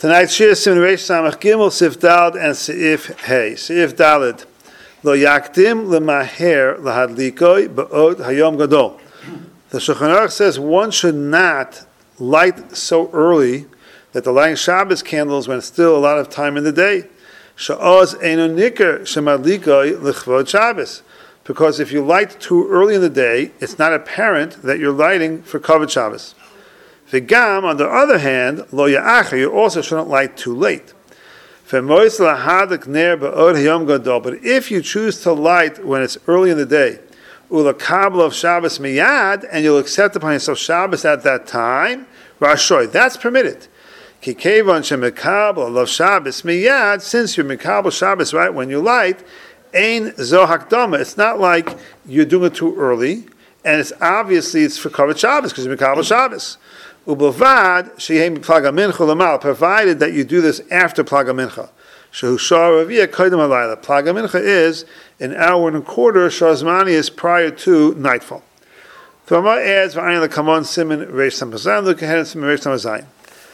Tonight's Shir Siman Reish Samach Gimel Sif Daled and Seif Hey. Seif Daled Lo Yakdim Lemaher Lahadlikoi Ba'od Hayom Gadol. The Shulchan Aruch says one should not light so early that the lighting Shabbos candles when it's still a lot of time in the day. Sha'oz Eino Niker Shemadlikoi L'chvod Shabbos. Because if you light too early in the day, it's not apparent that you're lighting for Kavod Shabbos. V'gam, on the other hand, lo ya'acher, you also shouldn't light too late. But if you choose to light when it's early in the day, ulakabel of Shabbos miyad, and you'll accept upon yourself Shabbos at that time, rashoy, that's permitted. Kikevan shemekabel of Shabbos miyad, since you're mekabel Shabbos right when you light, ein zo hakdama. It's not like you're doing it too early, and it's for Kavod Shabbos because you're mekabel Shabbos. Ubavad shehem plaga mincha lamal, provided that you do this after plaga mincha. Shehu shah raviyah koydem halayla. Plaga mincha is an hour and a quarter. Shazmani is prior to nightfall. Thrama adds v'ayin lekamon simin reish samazayim. Look ahead at simin reish samazayim.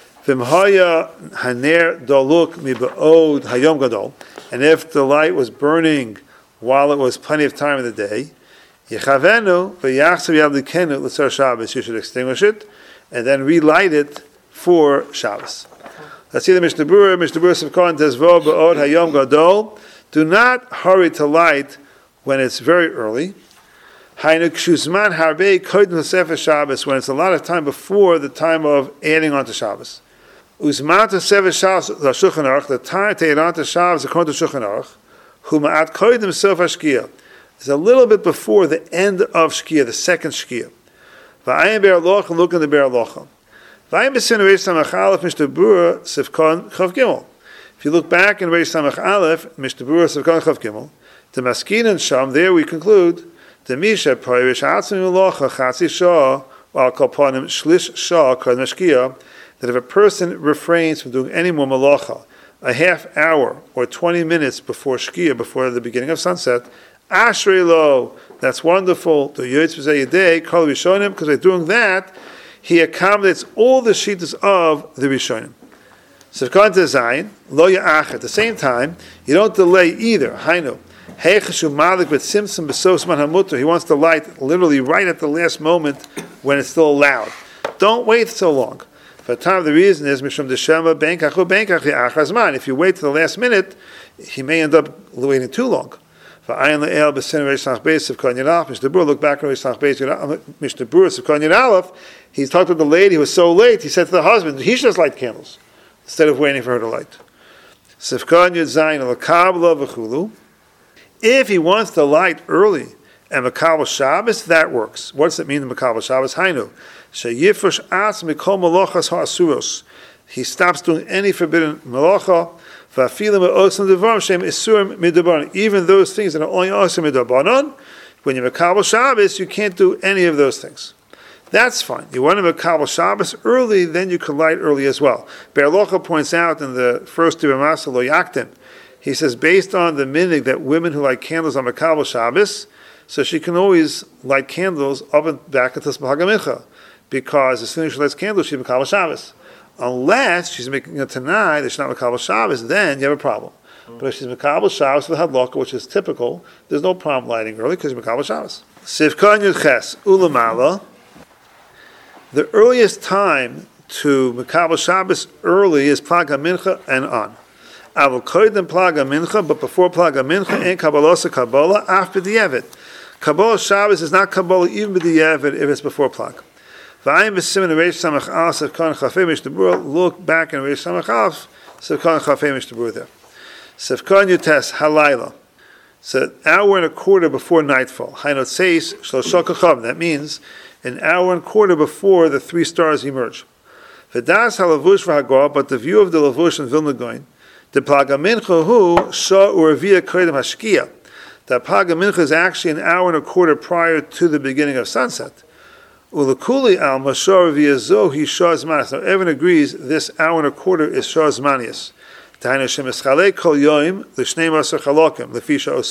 V'mhaya haner doluk mibaod hayom gadol. And if the light was burning while it was plenty of time in the day, yechavenu v'yachsav yadlikenu l'tzar Shabbos. You should extinguish it and then relight it for Shabbos. Let's see the Mishnah Berurah. Mishnah Berurah Sivkon Tezvo Ba'od Hayom Gadol. Do not hurry to light when it's very early. Hainu Kshuzman Harbei Kodim L'Sefer Shabbos, when it's a lot of time before the time of adding on to Shabbos. Uzman T'Sefer Shabbos the Shulchan Aruch, the time to add on to Shabbos according to Shulchan Aruch, Huma'at Kodim Sof HaShkia, is a little bit before the end of Shkia, the second Shkia. V'ayim Be'er Locha, look in the Be'er Locha. V'ayim B'Sin Reish Samach Aleph, Mishnah Berurah, Sivkon Chav Gimel. If you look back in Reish Samach Aleph, Mishnah Berurah, Sivkon Chav Gimel, the Maskin and Sham, there we conclude, the Misha, Parish Atzim Locha, Chatzi Shah, Al Kalpanim, Shlish Shah, Kod Meshkia, that if a person refrains from doing any more malacha, a half hour or 20 minutes before Shkia, before the beginning of sunset, Ashrei lo, that's wonderful. The Yotz B'zeh Yedei, Kol Rishonim, because by doing that, he accommodates all the shittas of the Rishonim. So Sivkon Zayin, lo ya'ach. At the same time, you don't delay either. Hainu, heichashu malik b'tzimtzum b'sos man hamuter. He wants to light literally right at the last moment when it's still allowed. Don't wait so long. For the time, the reason is mishum deshema benkachu benkach ya'achazman. If you wait to the last minute, he may end up waiting too long. Look back in Mishnah Berurah, he talked to the lady who was so late, he said to the husband, he should just light candles instead of waiting for her to light. If he wants to light early and Makabel Shabbos, that works. What does it mean, the Makabel Shabbos? He stops doing any forbidden malacha. Even those things that are only osir midabanan, when you Makabel Shabbos, you can't do any of those things. That's fine. You want to Makabel Shabbos early, then you can light early as well. Be'er Locha points out in the first Dibamasa Lo Yaktim, he says, based on the minig that women who light candles on Makabel Shabbos, so she can always light candles up and back until Smach HaMincha, because as soon as she lights candles, she's Makabel Shabbos. Unless she's making a Tanai that she's not Makabel Shabbos, then you have a problem. But if she's Makabel Shabbos with Hadloka, which is typical, there's no problem lighting early because you're Makabel Shabbos. Sivkon Yudches Ulamala. The earliest time to Makabel Shabbos early is Plaga Mincha and on. Avol Koydem Plaga Mincha, but before Plaga Mincha, and Kabbalah Kabbalah after the Yevet. Kabbalah Shabbos is not Kabbalah even with the Yevet if it's before Plaga. Look back in Reish Samach Aleph, Sivkon Chafei Mishnah Berurah there. Sivkon Yutes Halayla. So an hour and a quarter before nightfall. Hainot Seis Shlosha Kachavim. That means an hour and a quarter before the 3 stars emerge. V'das halavush v'hagor, but the view of the lavush in Vilna Gaon, the Plaga Mincha hu shah urvia koydem hashkia. The Plaga Mincha is actually an hour and a quarter prior to the beginning of sunset. Ulakuli al mashor v'yazohi shah zmanis. Now everyone agrees this hour and a quarter is shah zmanius. That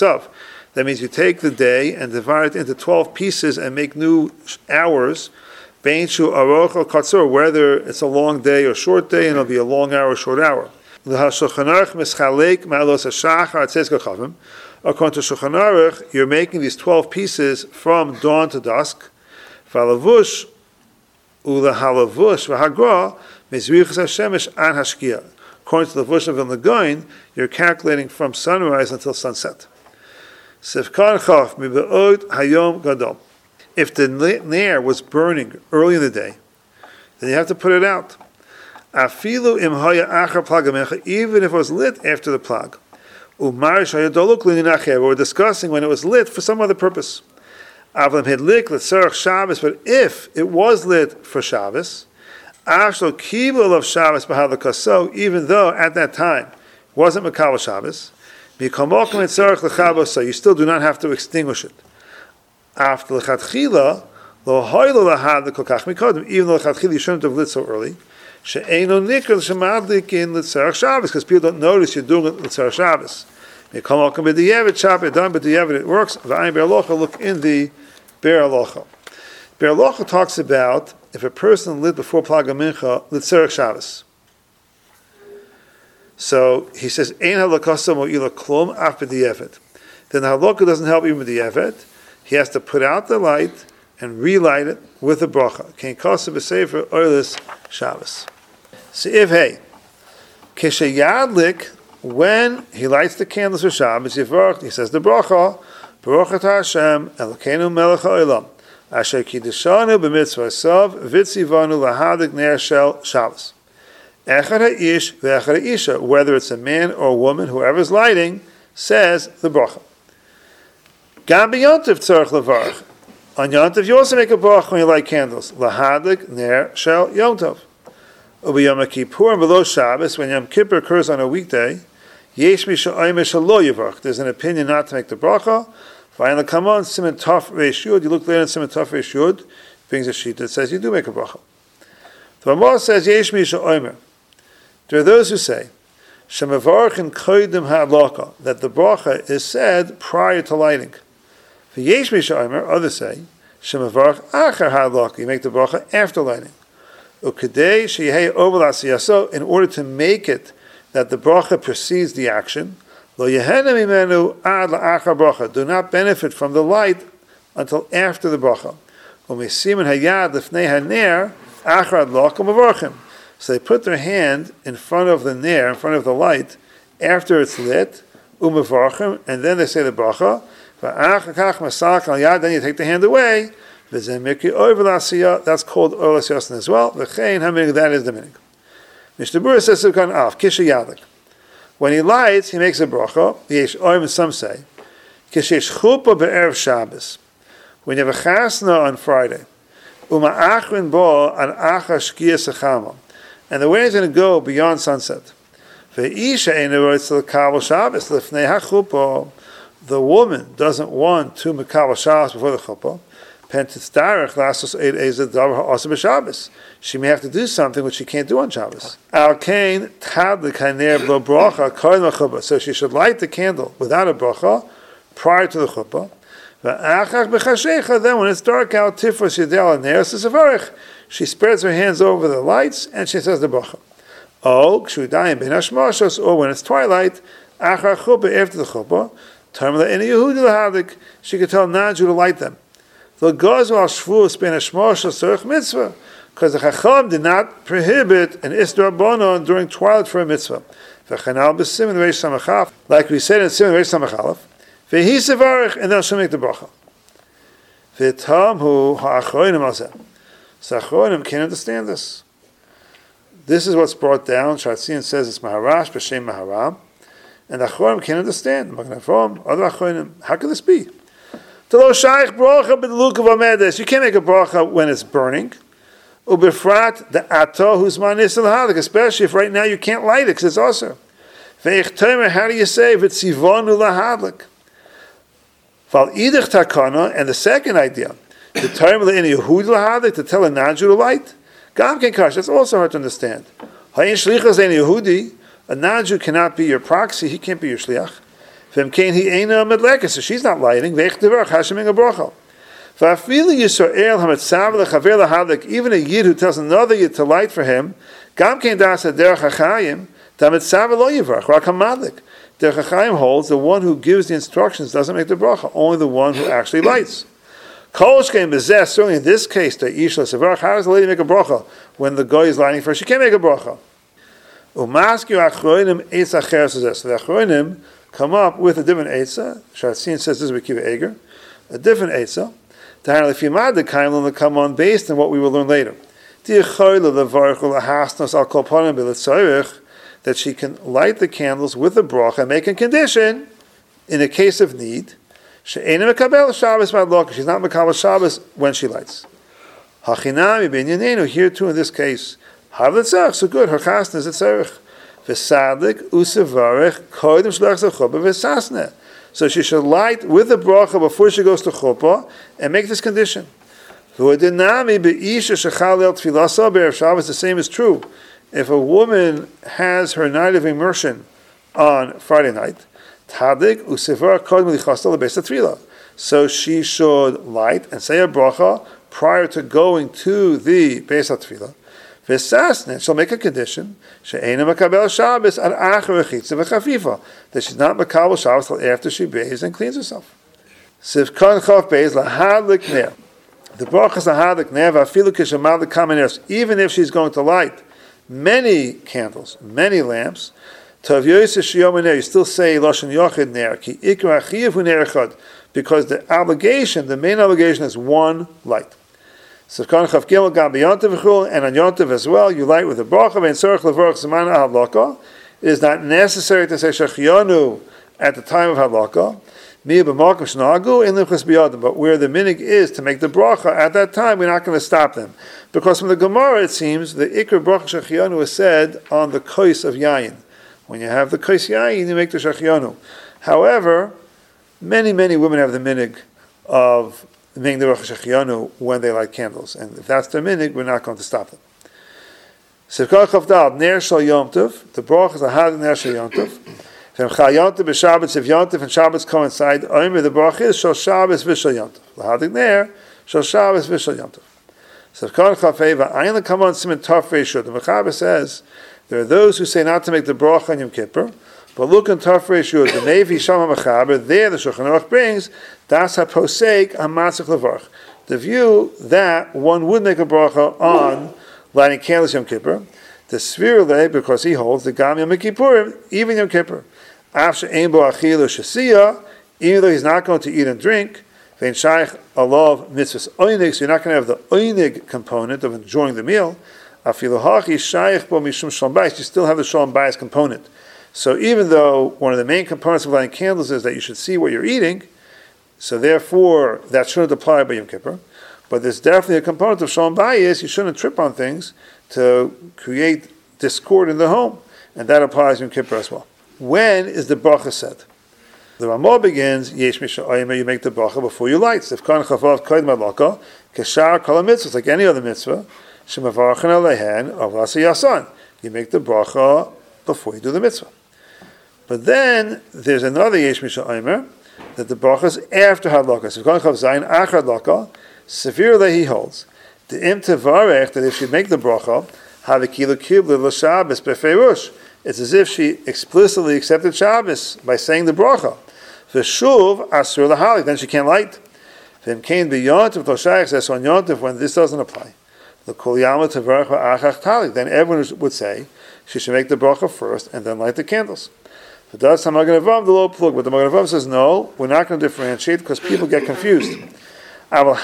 means you take the day and divide it into 12 pieces and make new hours Beinshu aroch or katsur, whether it's a long day or short day, and it'll be a long hour or short hour. L'hashulchan aruch mischalek ma'alos hashachar atzes kachavim. According to Shulchan Aruch, you're making these 12 pieces from dawn to dusk. V'alavush u'lehalavush v'hagra mizrichas hashemesh an hashkia. According to the Vush of Vilna Gaon, you're calculating from sunrise until sunset. Sifkan chaf mibe'od hayom gadol. If the nair was burning early in the day, then you have to put it out. Afilu im haya achar plag hamincha, even if it was lit after the plag. Umar shayadoluk lininacher, we're discussing when it was lit for some other purpose. Avlam hidlik l'tzarech Shabbos, but if it was lit for Shabbos, Ashlo kibul of Shabbos b'halakaso, even though at that time it wasn't Makabel Shabbos, mikamokim etzarech l'chaboso, you still do not have to extinguish it. After l'chatchila, lo hoylo lahad l'kolkach mikodim, even though l'chatchila you shouldn't have lit so early, she'eino nikr l'shemadlik in l'tzarech Shabbos, because people don't notice you're doing it l'tzarech Shabbos. Mikamokim b'diyevet Shabbos, done b'diyevet it works. V'ayin Be'er Halacha, look in the Be'er Halacha. Be'er Halacha talks about if a person lit before Plag HaMincha, l'tzarech Shabbos. So he says, Ein halakasa mo'ila klum af b'diyevet. Then the halakha doesn't help even with the evet. He has to put out the light and relight it with a bracha. Kein kasa b'sefer oilis Shabbos. Se'iv hey, kesheyadlik, when he lights the candles for Shabbos, he says the bracha, Baruch atah Hashem, Elokeinu melech ha'olam, asher kiddeshanu b'mitzvah sav, v'tzivanu lahadik ner shel Shabbos. Echad ha'ish ve'echad ha'isha, whether it's a man or a woman, whoever's lighting, says the bracha. Gam b'yontiv tzarech levarach. On Yontiv, you also make a bracha when you light candles. Lahadik ner shel Yontiv. Ubiyom Kippur and below Shabbos, when Yom Kippur occurs on a weekday, Yesh misha oimer shelo yivarach. There's an opinion not to make the bracha. Finally, come on, Siman Tov Reish Yud. You look later in Siman Tov Reish Yud, brings a sheet that says you do make a bracha. The Ramah says Yesh misha oimer. There are those who say Shemavarchin koidim ha'adlaka, that the bracha is said prior to lighting. For Yesh misha oimer, others say Shemavarch achar ha'adlaka. You make the bracha after lighting. Ukadei sheyehei ovel asiyaso, in order to make it that the bracha precedes the action. Lo yehena mimenu ad la'achar bracha. Do not benefit from the light until after the bracha. Umesimen hayad lifnei haner achar adlok u'mavarchim. So they put their hand in front of the ner, in front of the light, after it's lit, u'mavarchim, and then they say the bracha. V'achar kach masak al yad, then you take the hand away. That's called Olas Yasin as well. That is the meaning. Mishnah Berurah says Kisha Yadik. When he lights, he makes a bracha. Yesh Oim, some say. Kishesh Chuppah be'erev Shabbos. When you have a chasna on Friday. Uma achrin bo an achar shkia sechama. And the way is going to go beyond sunset. Ve'isha einu it's the Kabel Shabbos lifnei hachuppah. The woman doesn't want to Kabel Shabbos before the chuppah. She may have to do something which she can't do on Shabbos. So she should light the candle without a bracha prior to the chuppah. Then when it's dark out, she spreads her hands over the lights and she says the bracha. Or when it's twilight, after the chuppah, she could tell Naju to light them. The goes while Shvuos ben Hashmosha Tzarech mitzvah, because the Chacham did not prohibit an Isdar Bonon during twilight for a mitzvah. V'chanal b'simin Reish Samachalef, like we said in Simin Reish Samachalef, v'hi sevarich, and then she'll make the bracha. V'tamhu ha'achronim alzeh. So Achronim can't understand this. This is what's brought down. Shatzian says it's Maharash b'shem Maharam, and the Achronim can't understand. Other Achronim, how could this be? You can't make a bracha when it's burning. Ubefrat the ato who's manis al, especially if right now you can't light it because it's also. How do you say v'tzivonu lahadlik? Val idich takana, and the second idea, the term in Yehud lahadlik, to tell a Naju to light. Gam ken kash, that's also hard to understand. Hayin shlichas ein Yehudi, a Naju cannot be your proxy, he can't be your shliach. So she's not lighting. Even a yid who tells another yid to light for him, Derech HaChaim holds the one who gives the instructions doesn't make the bracha, only the one who actually lights. Certainly in this case, how does the lady make a bracha when the guy is lighting first? She can't make a bracha. So the Achronim come up with a different eitzah. Shatzin says this is Rekiva Eger, a different eitzah. The come on based on what we will learn later. That she can light the candles with a bracha and make a condition in a case of need. She's not Mekabel Shabbos when she lights. Here too in this case, so good, her chasna is a tzerich. So she should light with the bracha before she goes to chuppah and make this condition. The same is true. If a woman has her night of immersion on Friday night, so she should light and say a bracha prior to going to the Beis HaTfilah. She'll make a condition that she's not Makabel Shabbos till after she bathes and cleans herself. The bracha is lahadlik ner, even if she's going to light many candles, many lamps, you still say Lashon Yochid ner, because the main obligation is one light. So and on Yontiv as well, you light with a bracha. It is not necessary to say Shechianu at the time of halakha. But where the minig is to make the bracha at that time, we're not going to stop them. Because from the Gemara it seems the Ikr bracha Shechianu is said on the kois of yayin. When you have the kois yayin, you make the Shechianu. However, many women have the minig of making the bracha Shechianu when they light candles. And if that's their minig, we're not going to stop them. Sivkar Chavdal, Ner Shal Yom Tov, the bracha is a had Ner Shal Yom Tov. If Shabbos and Shabbos coincide, the bracha is Shal Shabbos V'Shal Yom Tov. L'hadik Ner, Shal Shabbos V'Shal Yom Tov. Sivkar Chavdal, Ayin L'Kamon Simen Tafrei Shud. The Mechaber says, there are those who say not to make the bracha on Yom Kippur, but look in Tafrei Shud, the Nevi Shama Mechaber, there the Shulchan Aruch brings, Das HaPosek HaMatzich Levarch. The view that one would make a bracha on lighting candles Yom Kippur, the Svirle, because he holds the Gam Yom Kippurim, even Yom Kippur. After Ein Bo Achilu Shasiya, even though he's not going to eat and drink, Vein Shaykh Alav Mitzvahs Oinig, so you're not going to have the Oinig component of enjoying the meal. Afilu Hachi Shaykh Bo Mishum Shalom Bayis, you still have the Shalom Bayis component. So even though one of the main components of lighting candles is that you should see what you're eating, so therefore that shouldn't apply by Yom Kippur, but there's definitely a component of Shalom Bayis, you shouldn't trip on things to create discord in the home, and that applies in Kippur as well. When is the bracha said? The Ramah begins, Yesh Misha'ayim, you make the bracha before you light. If Kan Chavav Koid Malaka, Keshar Kol HaMitzvah, like any other mitzvah, Shemavarchen Alehen, Avlasi Yasan. You make the bracha before you do the mitzvah. But then, there's another Yesh Misha'ayim, that the bracha is after Hadlaka. So if Kan Chav Zayin, Achar Hadlaka, severely he holds. The Im Tevarech, that if she make the bracha, Havikilu Kibli L'Shabbos Befeirush, it's as if she explicitly accepted Shabbos by saying the bracha. V'shuv asur lahalik, then she can't light. V'im kain b'yontiv toshayich says on yontiv when this doesn't apply. The kol yama tevarech v'achach talik, then everyone would say she should make the bracha first and then light the candles. But does the Magen Avraham the low plug? But the Magen Avraham says no, we're not going to differentiate because people get confused. But many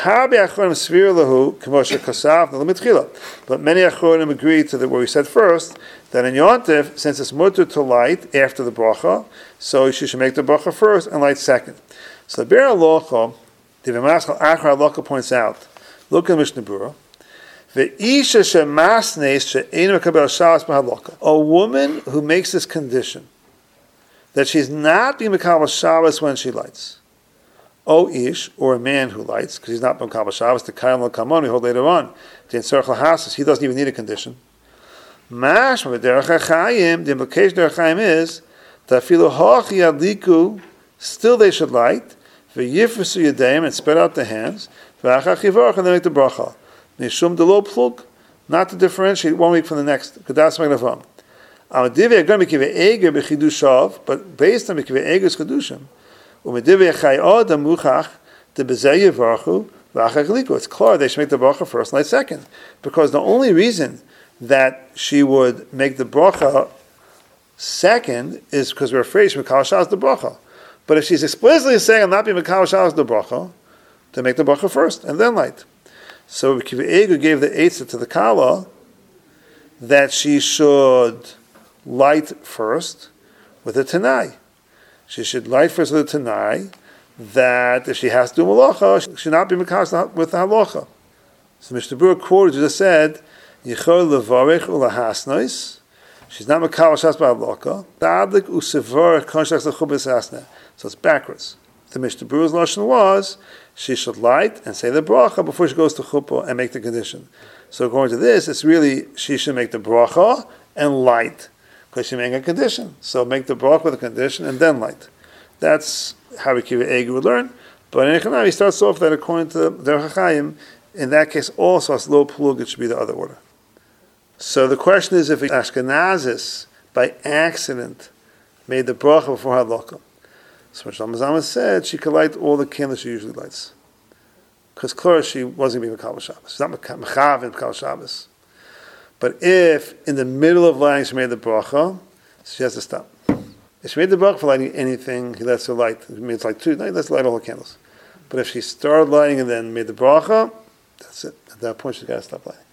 achronim agree to what we said first, that in Yontif, since it's mutter to light after the bracha, so she should make the bracha first and light second. So the Be'er Halacha, the V'maschal Achar Halacha points out, look at Mishnah Berurah, a woman who makes this condition, that she's not being Mekabel Shabbos when she lights. O ish, or a man who lights, because he's not Mekabel Shabbos, the Kayam L'Kamon, we hold later on, he doesn't even need a condition. Mash, the implication of Derech HaChaim is that Afilu Hachi Adliku, still they should light, V'yifresu Yadayim, and spread out the hands, V'achach yivarach, and then make the bracha. Mishum de lo plug, not to differentiate one week from the next. Kedas magnavam. Amadivya agam mikive eger bechidushav, but based on mikive eger's chedushim. Umedivya chayod amuchach de bezeh yivarchu v'achach liku. It's clear they should make the bracha first, light second, because the only reason that she would make the bracha second is because we're afraid she's Mekal Shabbos the bracha. But if she's explicitly saying, I'm not being Mekal Shabbos the bracha, to make the bracha first and then light. So Kiva Egu gave the Eitzah to the Kala that she should light first with a Tanai. She should light first with a Tanai that if she has to do malacha, she should not be Mekal with the halacha. So Mishnah Berurah quoted, just said, Yichol levarech ulahasnois. She's not Mekal Shabbos b'halacha. Ta'adlik usevar konshach lechubis hasna. So it's backwards. The Mishnah Berurah's lashon was she should light and say the bracha before she goes to chuppah and make the condition. So according to this, it's really she should make the bracha and light because she's making a condition. So make the bracha with a condition and then light. That's how Kiva Egu would learn. But in Echanam, he starts off that according to the Derech HaChaim, in that case also as low plug, it should be the other order. So the question is if Ashkenazis by accident made the bracha before halakha. So Shlomo Zalman said she could light all the candles she usually lights. Because clearly she wasn't being Mekal Shabbos. She's not Mechav in Mekal Shabbos. But if in the middle of lighting she made the bracha, she has to stop. If she made the bracha for lighting anything, he lets her light. It's like two, he lets her light all the candles. But if she started lighting and then made the bracha, that's it. At that point she's got to stop lighting.